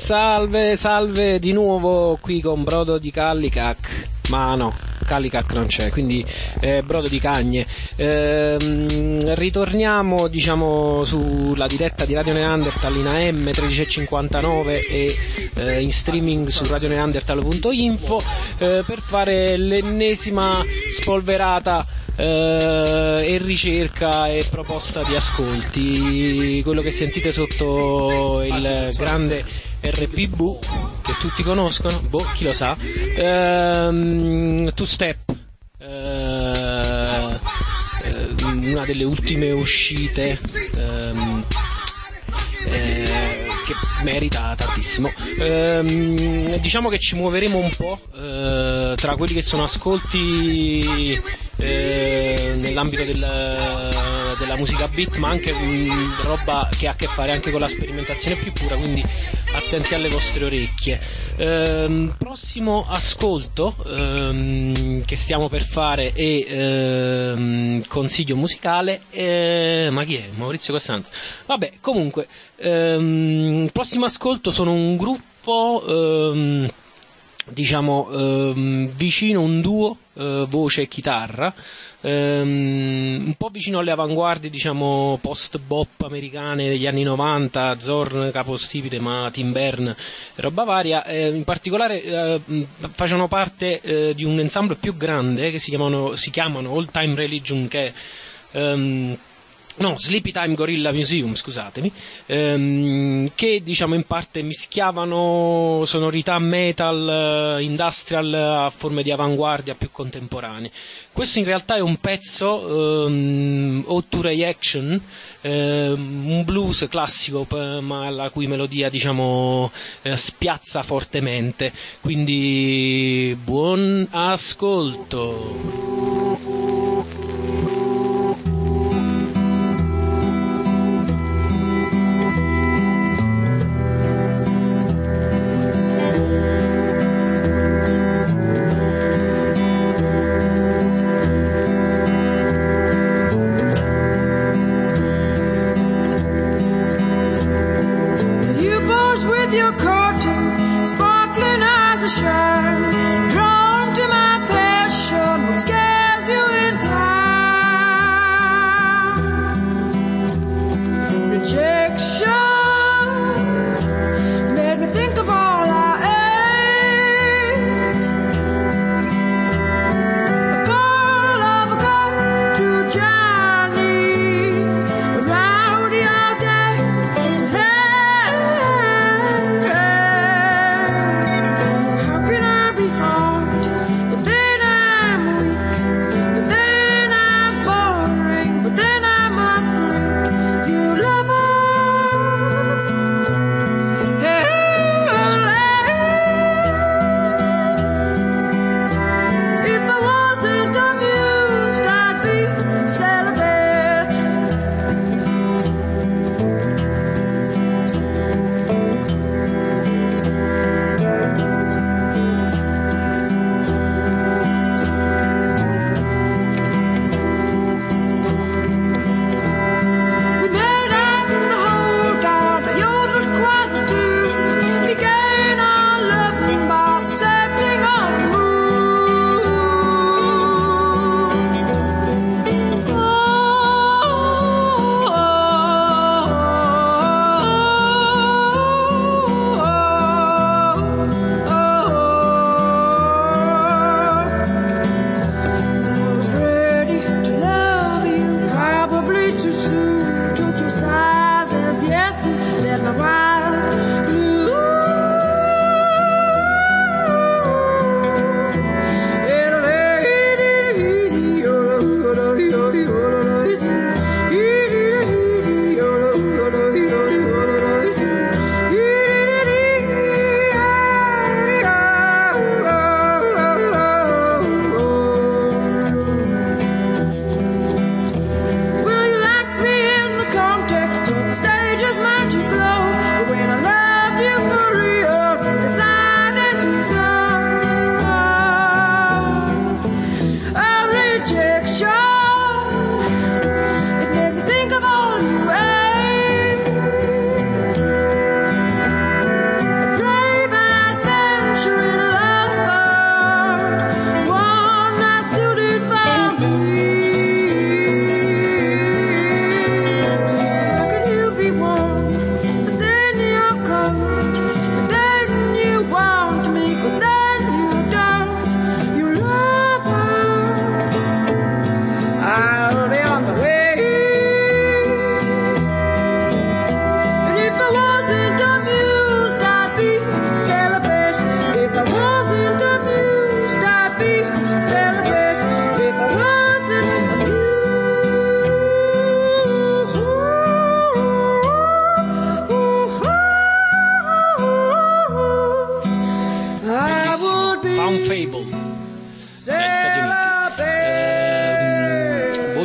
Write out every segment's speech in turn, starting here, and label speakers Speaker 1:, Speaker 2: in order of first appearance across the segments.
Speaker 1: Salve di nuovo qui con Brodo di Callicac. Ma no, Callicac non c'è, quindi Brodo di Cagne. Ritorniamo, diciamo, sulla diretta di Radio Neanderthal in AM 13:59 e in streaming su radioneanderthal.info per fare l'ennesima spolverata e ricerca e proposta di ascolti. Quello che sentite sotto il grande RPV che tutti conoscono, chi lo sa, Two Step, una delle ultime uscite che merita tantissimo. Diciamo che ci muoveremo un po' tra quelli che sono ascolti nell'ambito della musica beat, ma anche roba che ha a che fare anche con la sperimentazione più pura, quindi attenti alle vostre orecchie. Prossimo ascolto che stiamo per fare è consiglio musicale, ma chi è? Maurizio Costanzo. Vabbè, comunque prossimo ascolto sono un gruppo vicino, un duo voce e chitarra, un po' vicino alle avanguardie, diciamo, post-bop americane degli anni 90, Zorn, capostipite, ma Tim Berne, roba varia. In particolare facevano parte di un ensemble più grande che si chiamano Old Time Religion, che Sleepy Time Gorilla Museum, scusatemi, che diciamo in parte mischiavano sonorità metal, industrial a forme di avanguardia più contemporanee. Questo in realtà è un pezzo Ode to Reaction, un blues classico, ma la cui melodia, diciamo, spiazza fortemente. Quindi buon ascolto.
Speaker 2: Stage is meant to glow.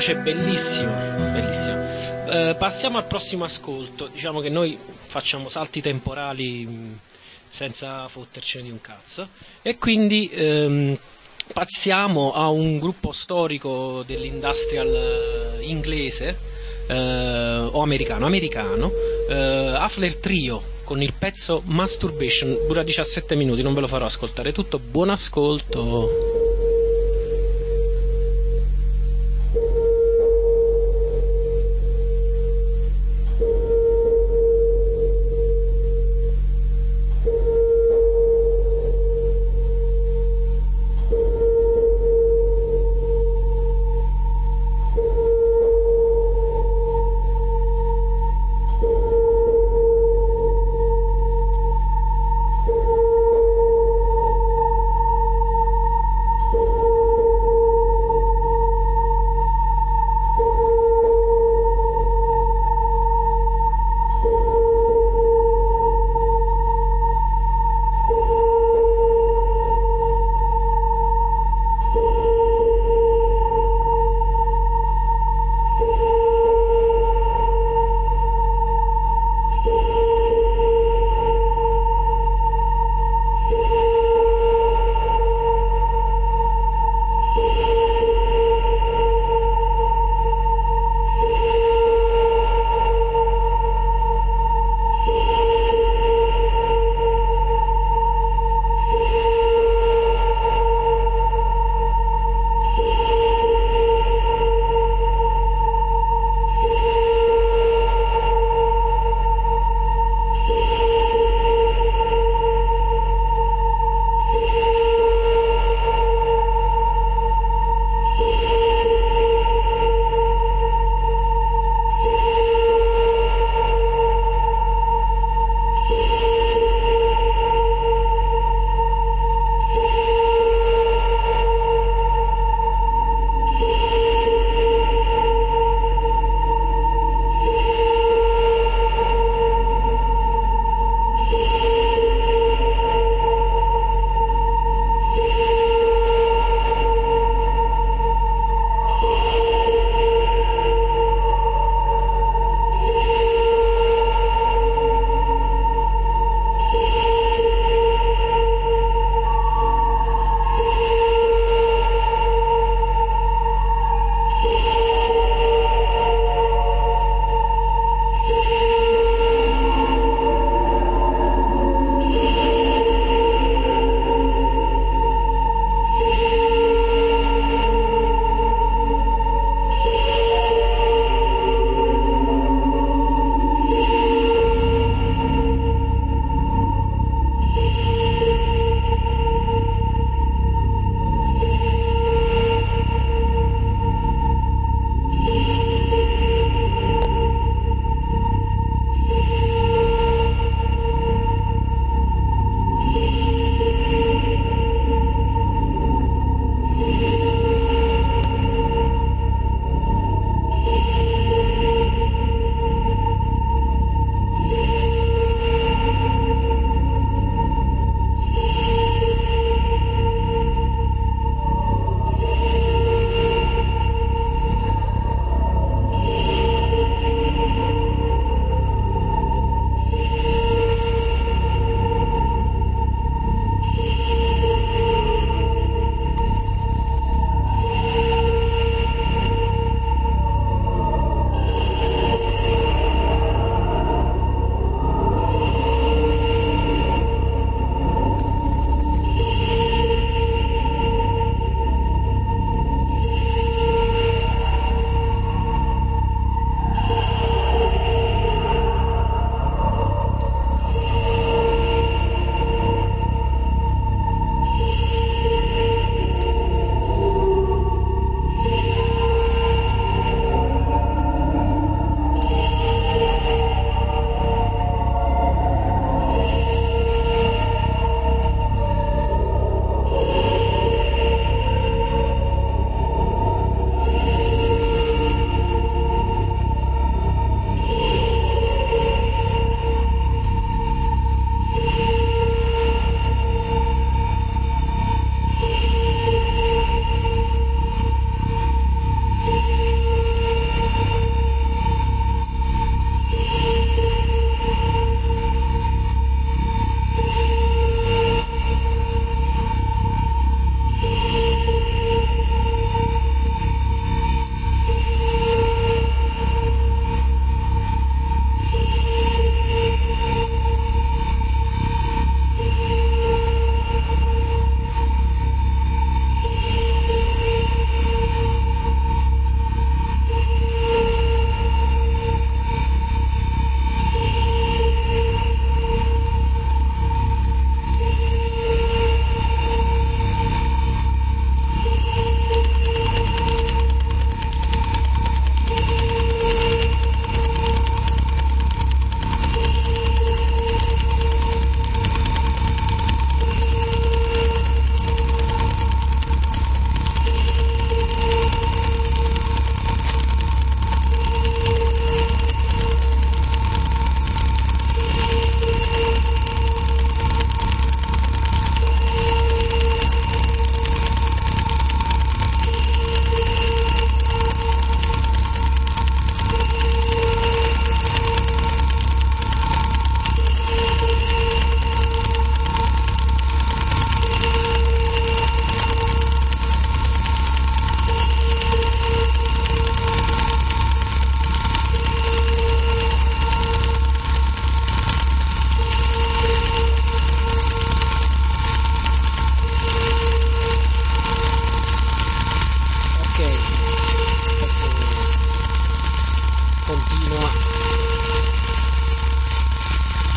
Speaker 1: voce bellissima, bellissima. Passiamo al prossimo ascolto. Diciamo che noi facciamo salti temporali senza fottercene di un cazzo, e quindi passiamo a un gruppo storico dell'industrial inglese o americano, Hafler Trio, con il pezzo Masturbation. Dura 17 minuti, non ve lo farò ascoltare tutto. Buon ascolto.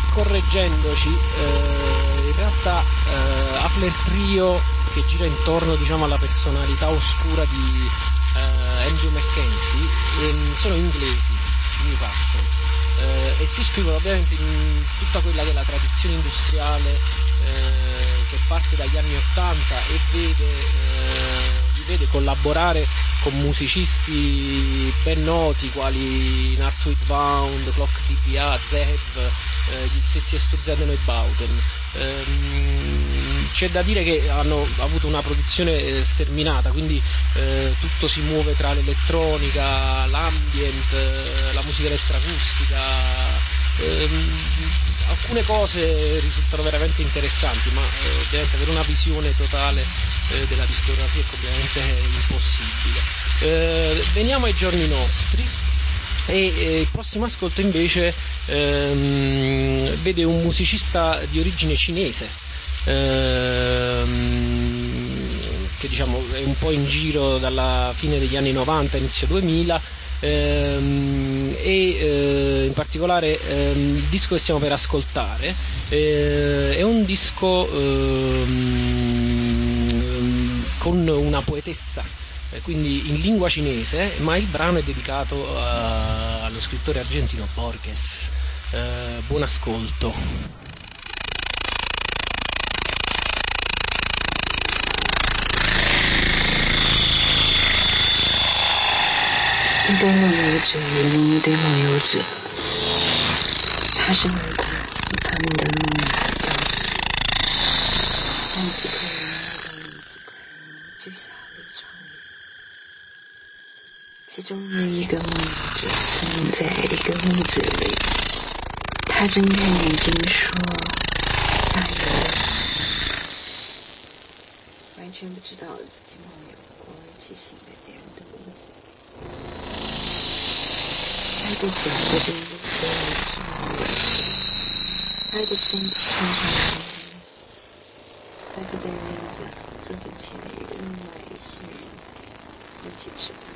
Speaker 1: correggendoci, in realtà Hafler Trio, che gira intorno, diciamo, alla personalità oscura di Andrew Mackenzie, sono inglesi, Newcastle, e si iscrivono ovviamente in tutta quella che è la tradizione industriale che parte dagli anni '80 e li vede collaborare con musicisti ben noti quali Nars With Bound, Clock DPA, Zev, gli stessi Esturzenden e Bauten. C'è da dire che hanno avuto una produzione sterminata, quindi tutto si muove tra l'elettronica, l'ambient, la musica elettroacustica. Alcune cose risultano veramente interessanti, ma ovviamente avere una visione totale della discografia è ovviamente impossibile. Veniamo ai giorni nostri, e il prossimo ascolto invece vede un musicista di origine cinese, che diciamo è un po' in giro dalla fine degli anni 90, inizio 2000, in particolare il disco che stiamo per ascoltare è un disco con una poetessa, quindi in lingua cinese, ma il brano è dedicato allo scrittore argentino Borges. Buon ascolto.
Speaker 2: 一个梦游者与另一对梦游者，他生而他与他们的梦才交集，但几个人又都与几个人聚下了一场雨。其中的一个梦游者曾在一个屋子里，他睁开眼睛说：“下雨了。”完全不知道自己梦游过，而且醒在别人的屋子。他的脚被冰的所有事物围住，他的身体穿上了衣，他就在那个桌子前与另外一些人一起吃饭。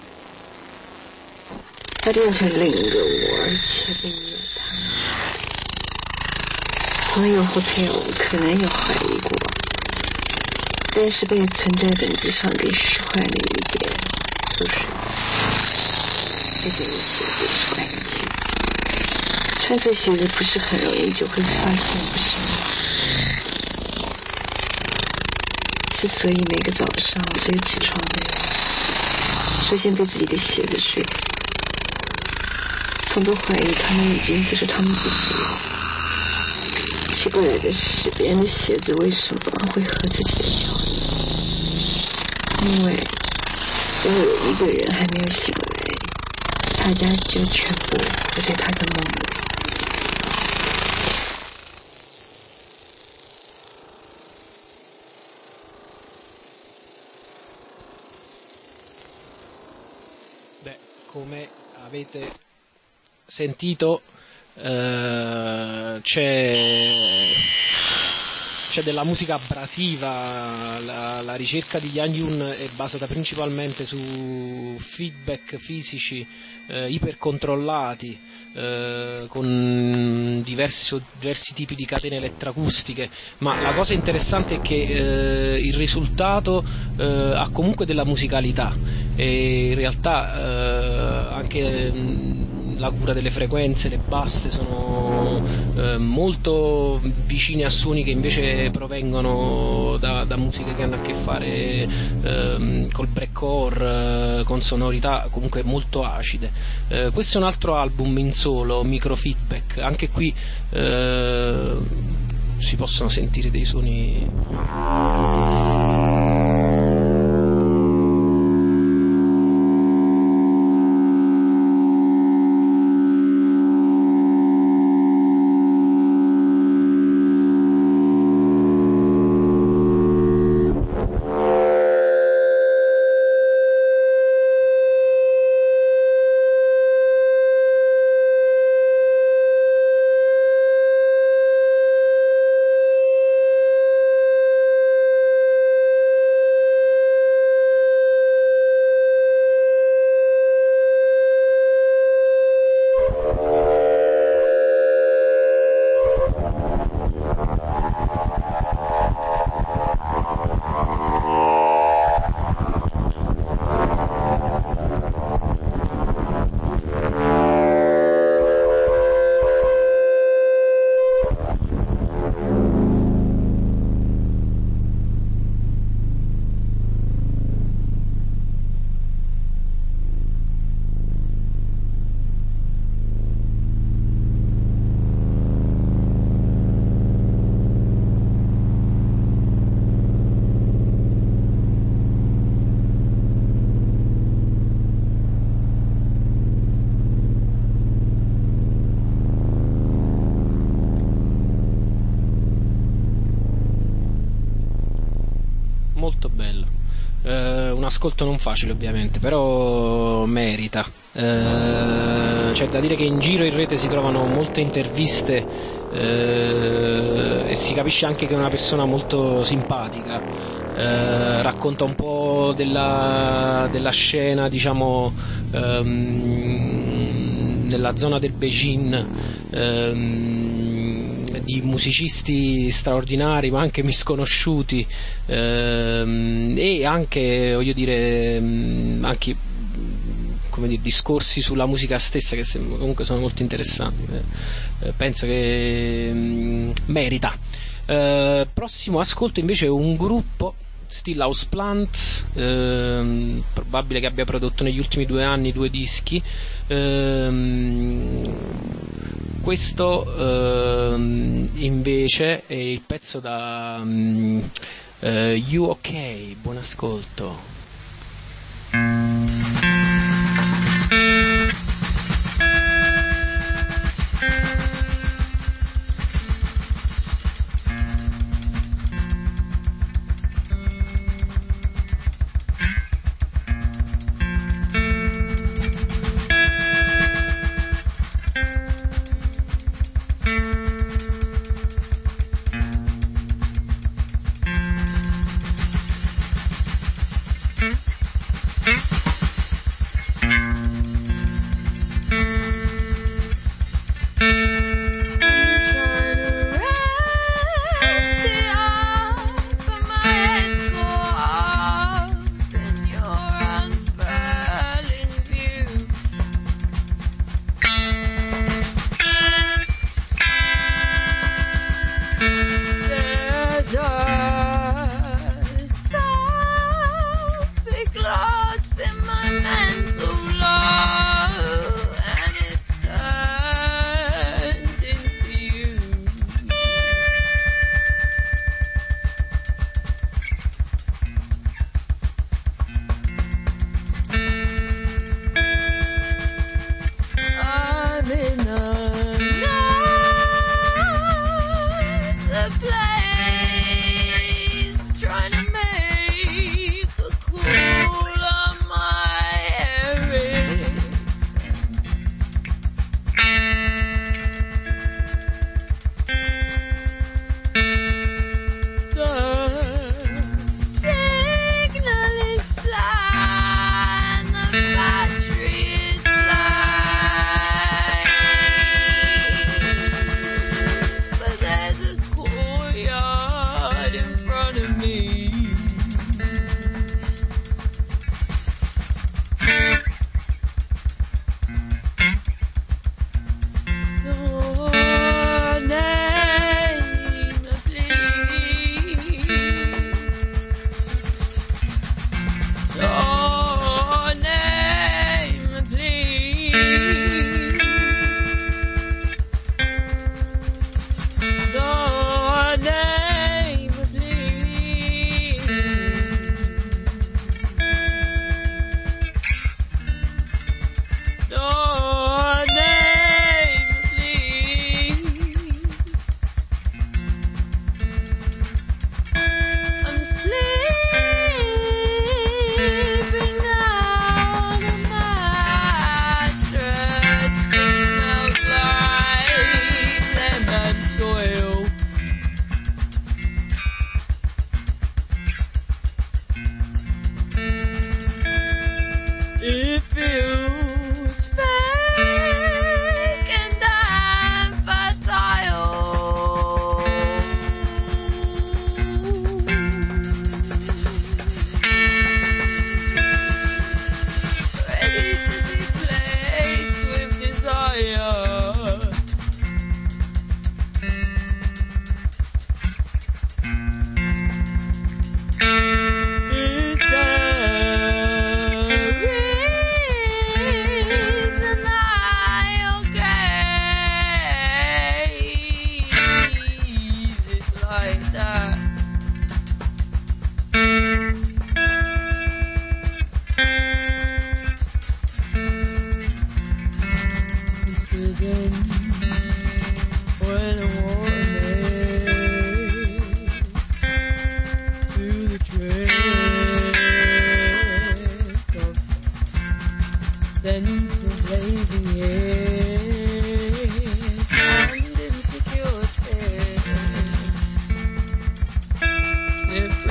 Speaker 2: 他变成另一个我，而且并没有他。朋友或配偶可能有怀疑过，但是被存在本质上给虚幻的一点促使。这件衣服就是安静，穿错鞋子不是很容易就会发现，不是吗？之所以每个早上所有起床的人首先被自己的鞋子睡，从不怀疑他们已经就是他们自己了。奇怪的是，别人的鞋子为什么会和自己的脚一样？因为只要有一个人还没有醒来，大家就全部活在他的梦里。
Speaker 1: Beh, come avete sentito, c'è della musica abrasiva. La ricerca di Yang Yun è basata principalmente su feedback fisici ipercontrollati, con diversi tipi di catene elettroacustiche, ma la cosa interessante è che il risultato ha comunque della musicalità, e in realtà anche la cura delle frequenze, le basse sono molto vicine a suoni che invece provengono da musiche che hanno a che fare col breakcore, con sonorità comunque molto acide. Questo è un altro album in solo, Microfeedback. Anche qui si possono sentire dei suoni bellissimi. un ascolto non facile ovviamente, però merita. C'è da dire che in giro in rete si trovano molte interviste e si capisce anche che è una persona molto simpatica. Racconta un po' della scena, diciamo, nella zona del Beijing, di musicisti straordinari ma anche misconosciuti, e anche, voglio dire, anche, come dire, discorsi sulla musica stessa che comunque sono molto interessanti. Penso che merita. Prossimo ascolto invece è un gruppo, Stillhouse Plant, probabile che abbia prodotto negli ultimi 2 anni 2 dischi. Questo invece è il pezzo da You OK. Buon ascolto.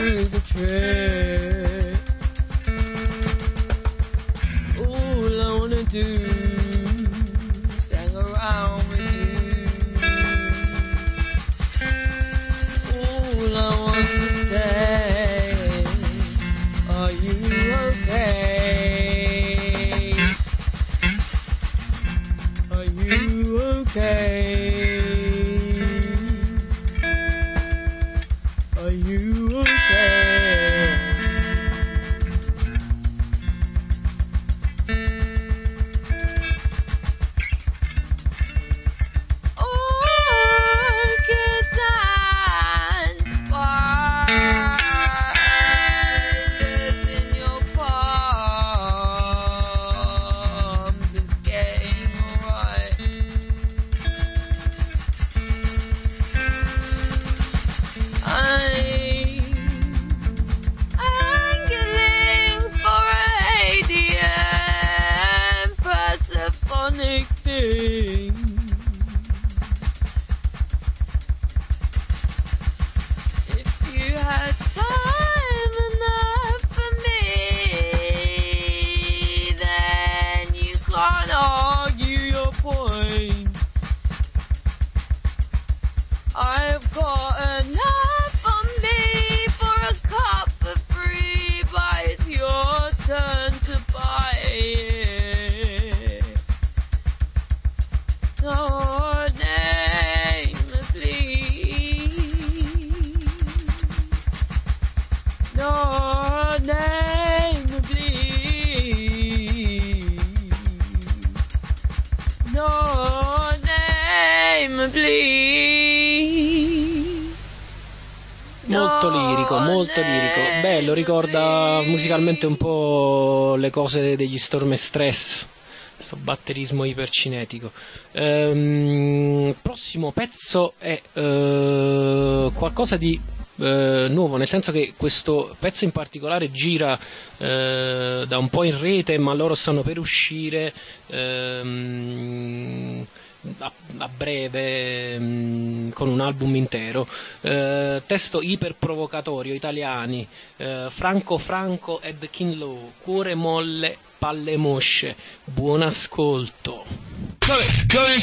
Speaker 1: through the track. All I wanna do is hang around with you. All I want to say, are you okay? Are you okay? Are you okay? Orchids and spiders in your palms, it's getting alright. Angling for radiant Persephonic thing. If you had time enough for me, then you can't argue your point. I've got enough on me for a cup for free, but it's your turn to buy it. Your name, please. Your name, please. Your name, please. Molto lirico, molto lirico. Bello, ricorda musicalmente un po' le cose degli Storm & Stress, questo batterismo ipercinetico. Prossimo pezzo è qualcosa di nuovo, nel senso che questo pezzo in particolare gira da un po' in rete, ma loro stanno per uscire a breve con un album intero. Testo iper provocatorio, italiani, Franco Franco ed Kinlow, Cuore molle, palle mosce. Buon ascolto.
Speaker 3: Come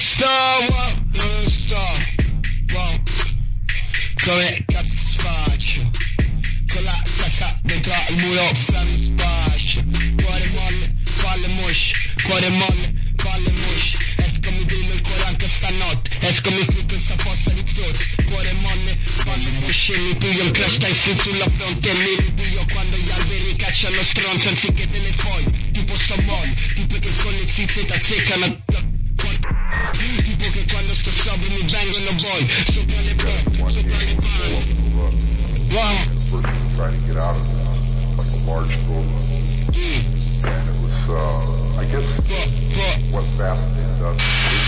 Speaker 3: cazzo faccio? Con la testa dentro al muro fra mi spaccio. Cuore molle, palle mosce. Cuore molle, palle mosce. Esco mi brillo il cuore anche stanotte. Esco mi flippo in sta fossa di zozzi. Cuore molle, palle mosce. Mi piglio il crash testing sulla fronte e mi ripiglio quando gli alberi cacciano stronze anziché delle foglie. Tipo sto molle, tipo che con le zizze t'azzeccano. Tipo che quando sto sobrio mi vengono boy. Sopra le palle, sopra le palle. Wow.
Speaker 4: Person trying to get out of like a large boat, and it was, I guess, what fascinated us.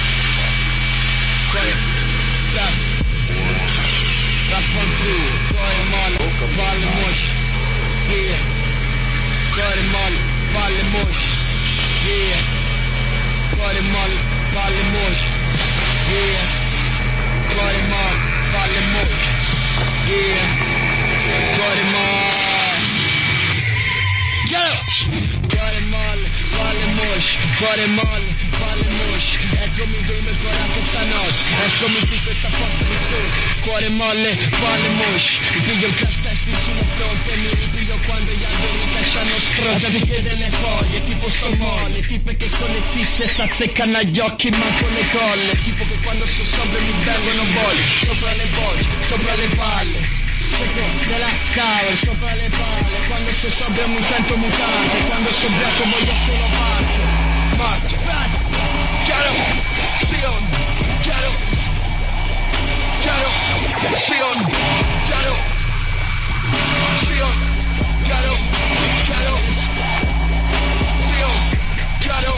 Speaker 3: Cuore molle, palle mosce, eccomi dentro il cuore anche stanotte, escomi qui questa fossa di zozzi. Cuore molle, palle mosce, mi piglio il crash testing sulla fronte e mi ripiglio quando gli alberi cacciano stronze anziché delle foglie. Tipo sto molle, tipe che con le zizze s'azzeccano agli occhi ma con le colle. Tipo che quando sto sobrio mi vengono bolle, sopra le voci, sopra le palle. Della cava, sopra le palle. Quando sto sobrio mi sento mutante, quando sto ubriaco voglio solo parte. Marcia, chiaro, Sion, chiaro, chiaro, Sion, chiaro, Sion, chiaro, chiaro, Sion, chiaro,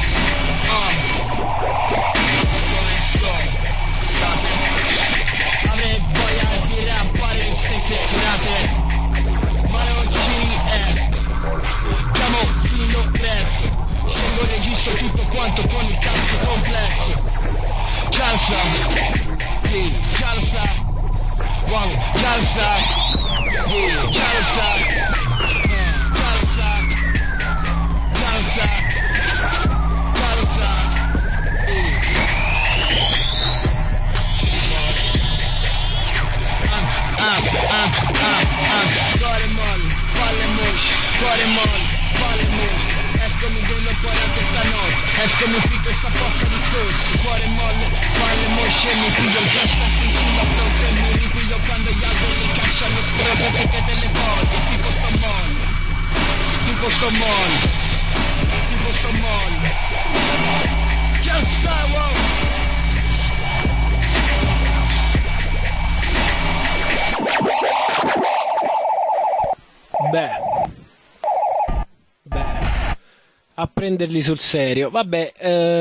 Speaker 3: come sto, avrei voglia di rappare le stesse serate, ma non ci esco, siamo fino presto. Scendo registro tutto quanto con il cazzo complesso. Calza, sì, calza, Wang, Jalsa, yeah, Jalsa, Jalsa, Jalsa, Jalsa, Cuore molle, palle mush, cuore molle, palle mush. Escomi d'uno quarante stanotte, escomi qui questa fossa di zozzi. Cuore molle, palle mush e mi piglio il flash testing sulla fronte e mi ripiglio quando gli altri mi cacciano stronze secche delle foglie. Tipo sto molle, tipo sto molle, tipo sto molle. Just wow.
Speaker 1: Beh, a prenderli sul serio. Vabbè,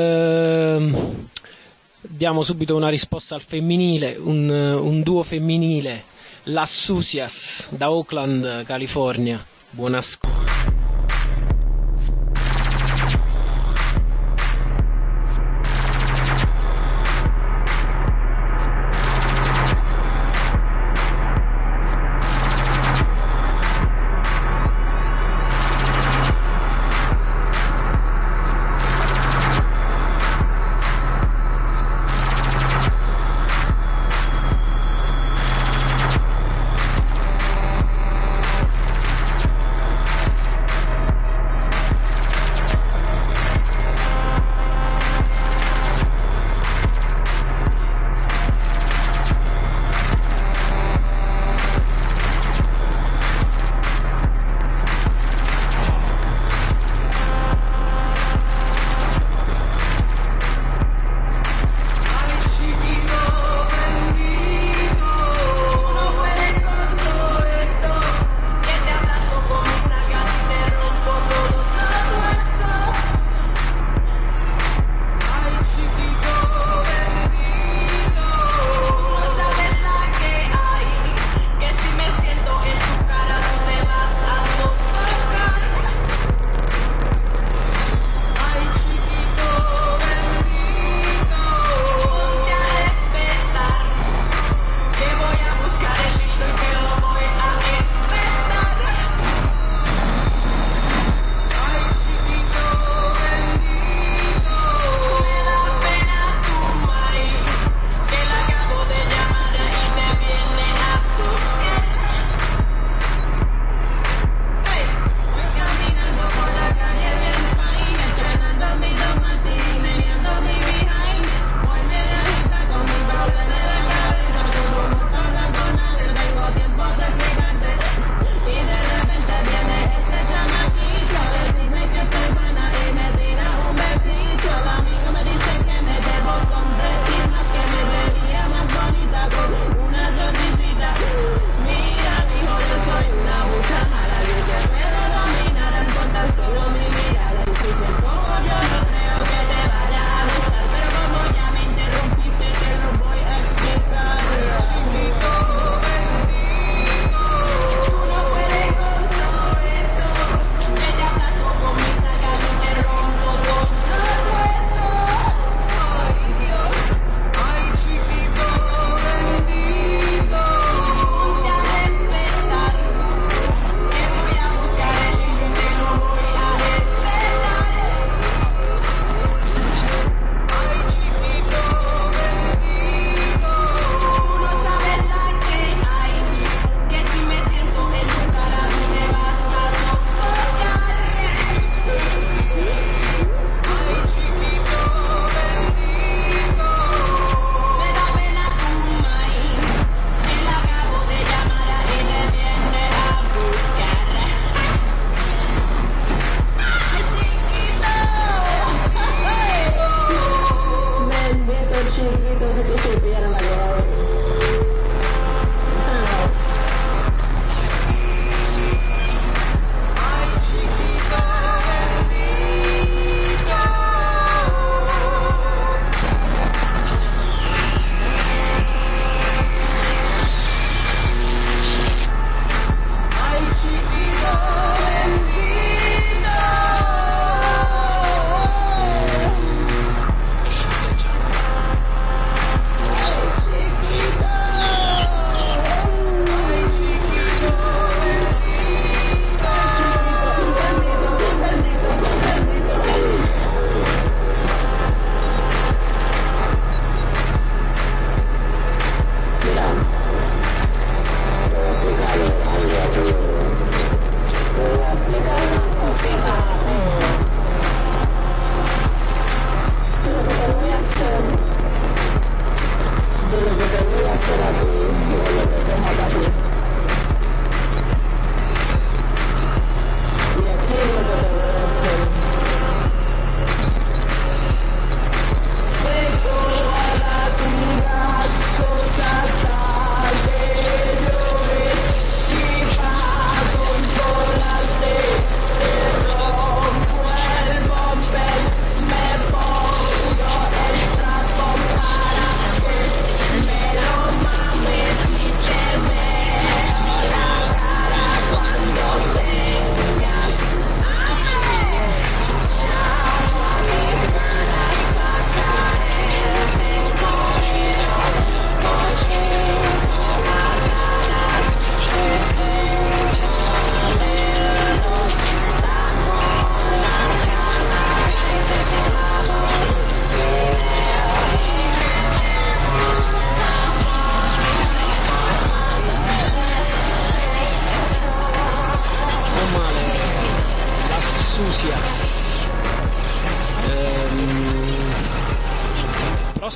Speaker 1: diamo subito una risposta al femminile, un duo femminile, Las Sucias da Oakland, California. Buon ascolto.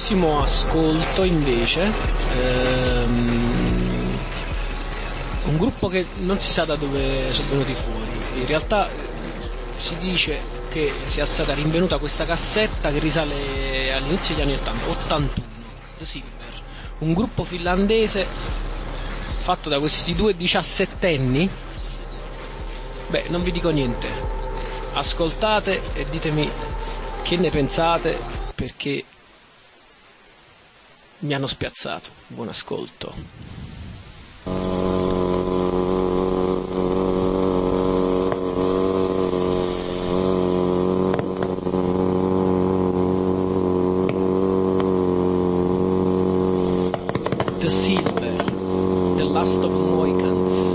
Speaker 1: ultimo ascolto invece, un gruppo che non si sa da dove sono venuti fuori. In realtà si dice che sia stata rinvenuta questa cassetta che risale all'inizio degli anni 81, The Silver, un gruppo finlandese fatto da questi due 17enni. Beh, non vi dico niente, ascoltate e ditemi che ne pensate, perché mi hanno spiazzato. Buon ascolto. The Silver, The Last of Mohicans.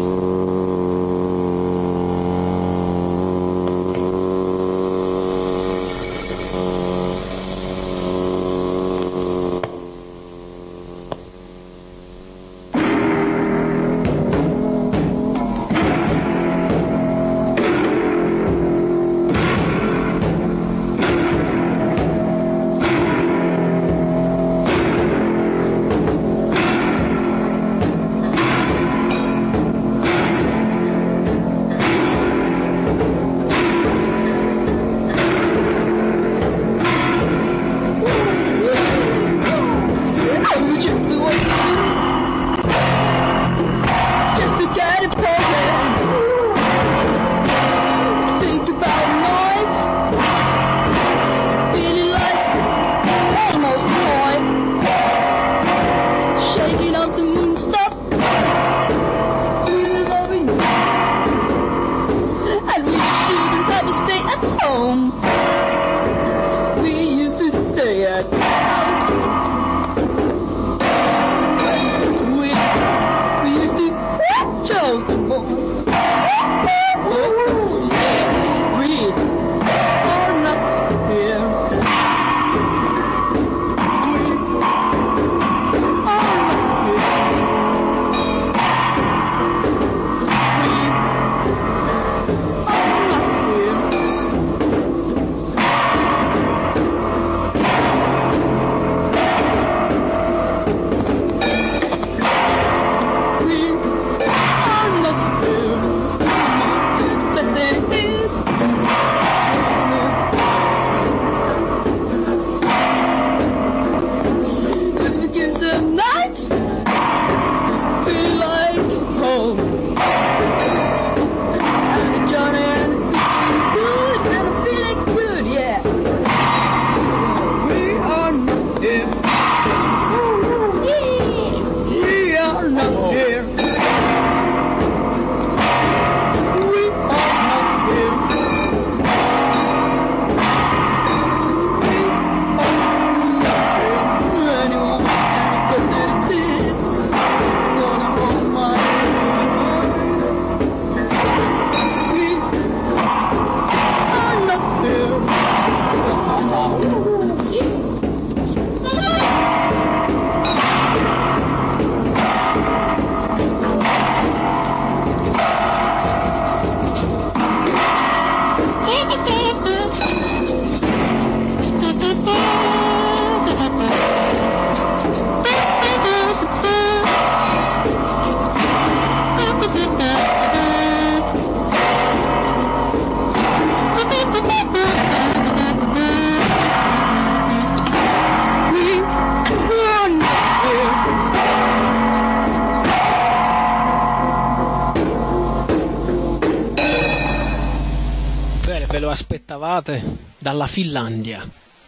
Speaker 1: Ve lo aspettavate? Dalla Finlandia.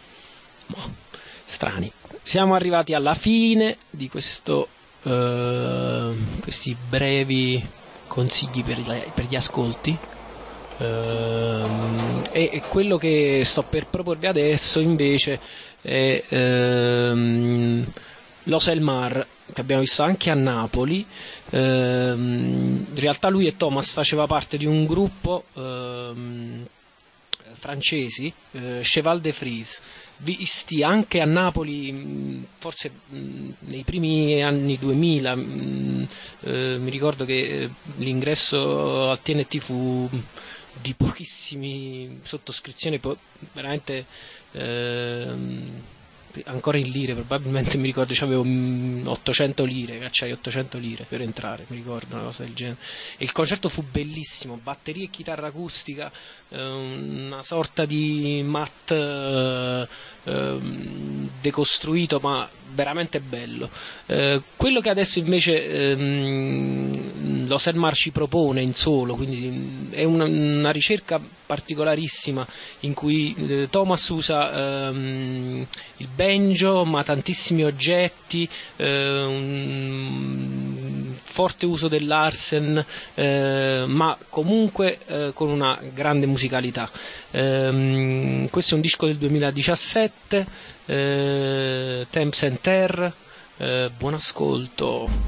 Speaker 1: Strani. Siamo arrivati alla fine di questi brevi consigli per gli ascolti. E quello che sto per proporvi adesso invece è L'Oselmar, che abbiamo visto anche a Napoli. In realtà lui e Thomas faceva parte di un gruppo francesi, Cheval de Frise, visti anche a Napoli forse nei primi anni 2000. Mi ricordo che l'ingresso al TNT fu di pochissimi sottoscrizioni, veramente ancora in lire, probabilmente mi ricordo c'avevo 800 lire, cacciai 800 lire per entrare, mi ricordo una cosa del genere. E il concerto fu bellissimo, batteria e chitarra acustica, una sorta di Matt decostruito, ma veramente bello. Quello che adesso invece lo Selmar ci propone in solo, quindi è una ricerca particolarissima in cui Thomas usa il banjo, ma tantissimi oggetti, un forte uso dell'Arsen, ma comunque con una grande musicalità. Questo è un disco del 2017, Temps and Terre. Buon ascolto.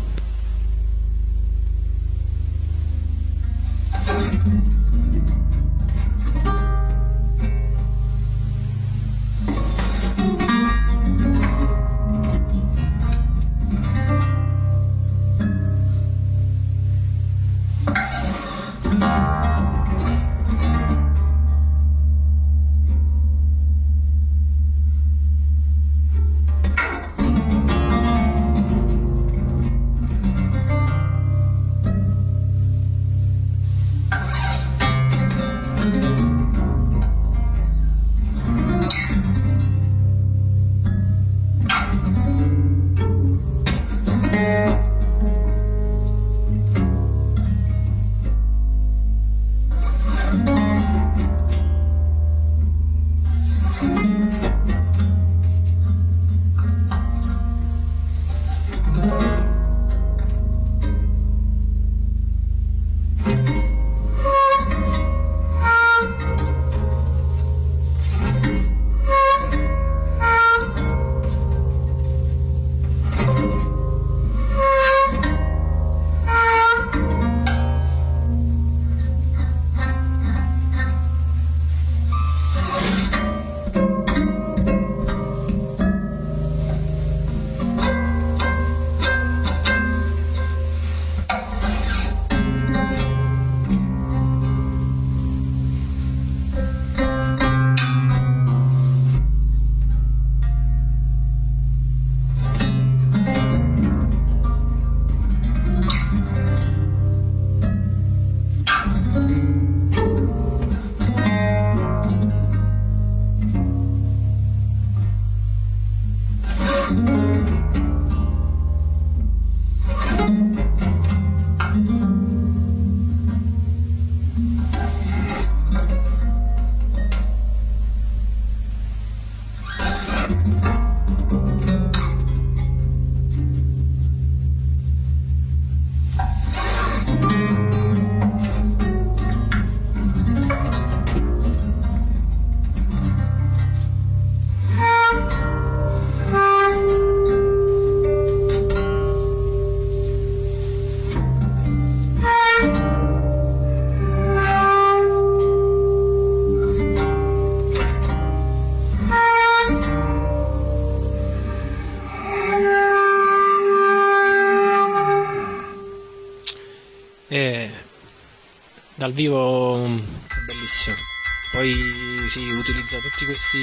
Speaker 1: Dal vivo bellissimo. Poi si utilizza tutti questi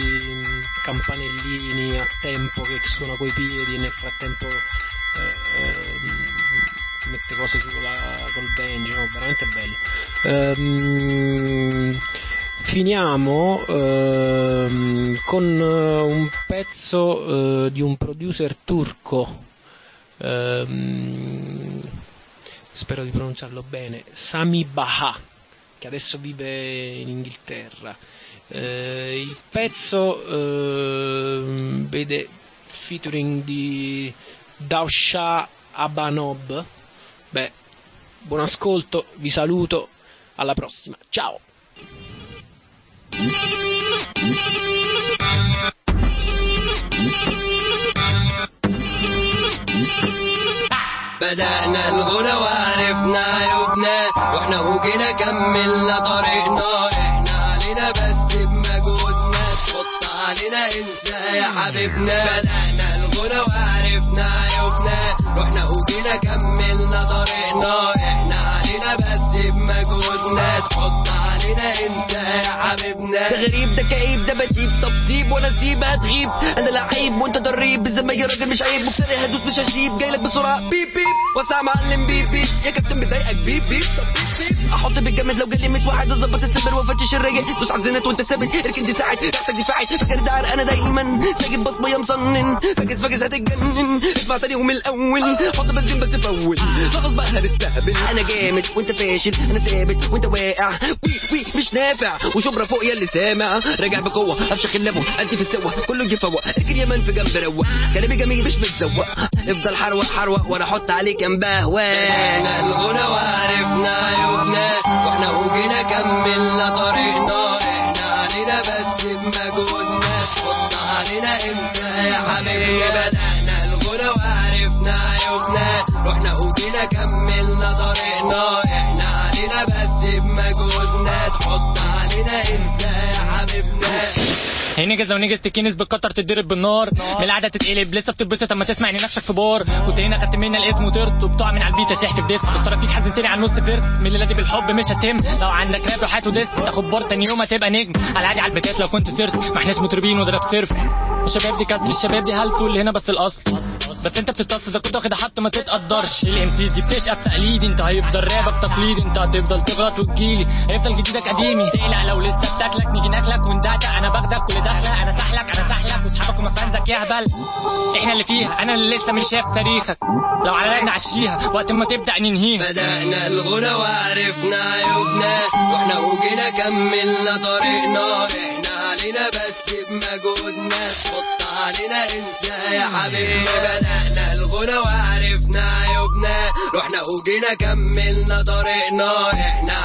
Speaker 1: campanellini a tempo che suona coi piedi e nel frattempo mette cose col banjo, no? Veramente bello. Finiamo con un pezzo di un producer turco, spero di pronunciarlo bene, Sami Baha, che adesso vive in Inghilterra. Il pezzo vede featuring di Dausha Abanob. Beh, buon ascolto, vi saluto, alla prossima, ciao!
Speaker 5: بدأنا الغنى وعرفنا يبنى واحنا وجينا كملنا طريقنا احنا علينا بس بمجهودنا حط علينا انسى يا حبيبنا بدأنا الغنى وعرفنا يبنى واحنا وجينا كملنا طريقنا احنا علينا بس بمجهودنا تحط علينا انسى يا حبيبنا حبيبنا. ده غريب ده كئيب ده بتيب، طب سيب وانا سيب هتغيب. انا لعيب وانت ضريب، زي يا راجل مش عيب، مفتري هدوس مش هسيب، جايلك بسرعه بيب بيب واسع معلم بيب بيب. يا كابتن بضايقك بيب بيب، طب بيب بيب احط بالجامد لو جالي 100 واحد اظبط السبر وافتش الراجل. دوس على الزنات وانت ثابت، اركن دي ساعد تحتك دفاعي، فاكر ده عرق انا دايما ساجد بصمه يا مصنن، فاكس هتتجنن. اسمع تاني يوم الاول، حط بنزين بس فول، خلاص بقى هنستهبل. انا جامد وانت فاشل، انا ثابت وانت واقع، وي مش نافع، وشبرا فوق يا اللي سامع. راجع بقوه افشخ اللبو انت في السوا، كله يفوق اركن يمن في جنب روق، كلامي جميل مش متزوق، افضل حروق وانا احط عليك جنبه. وانا الغنى وعرفنا عيوبنا، واحنا وجينا كملنا طريقنا. احنا علينا بس بمجهودنا، حط علينا انسى يا حبيبي. بدأنا الغنى وعرفنا عيوبنا، رحنا وجينا كملنا طريقنا. احنا علينا بس بمجهودنا، تحط علينا انسى يا حبيبنا.
Speaker 6: هنجز لو نجز تكنس بالكتر تتضرب بالنار، من العاده تتقلب لسه بتتبسط اما تسمع ان نفسك في بار. كنت هنا خدت منا الاسم وطرت، وبتقع من على البيت تحكي في ديسك. اختار فيك حزنتني على نص فيرس، من اللي لادي بالحب مش هتم. لو عندك راب روحات وديس تاخد بار، تاني يوم هتبقى نجم على العادي على البيتات. لو كنت سيرس ما احناش مطربين وده راب سيرف. الشباب دي كسر، الشباب دي هلس واللي هنا بس الاصل. بس انت بتتصل ده كنت واخد حتى ما تتقدرش. الام سي دي بتشقى بتقليدي، انت هيفضل رابك تقليدي، انت هتفضل تغلط وتجيلي هيفضل جديدك قديمي. تقلق لو لسه بتاكلك نيجي ناكلك وندعك. انا باخدك كل داخله، انا سحلك واصحابك ومفانزك يهبل. احنا اللي فيها، انا اللي لسه مش شايف تاريخك، لو على رأينا عشيها وقت ما تبدأ ننهيها.
Speaker 5: بدأنا الغنى وعرفنا عيوبنا، واحنا وجينا كملنا طريقنا. احنا علينا بس بمجهودنا، حط علينا انسى يا حبيبي. بدأنا الغنى وعرفنا عيوبنا، رحنا وجينا كملنا طريقنا. احنا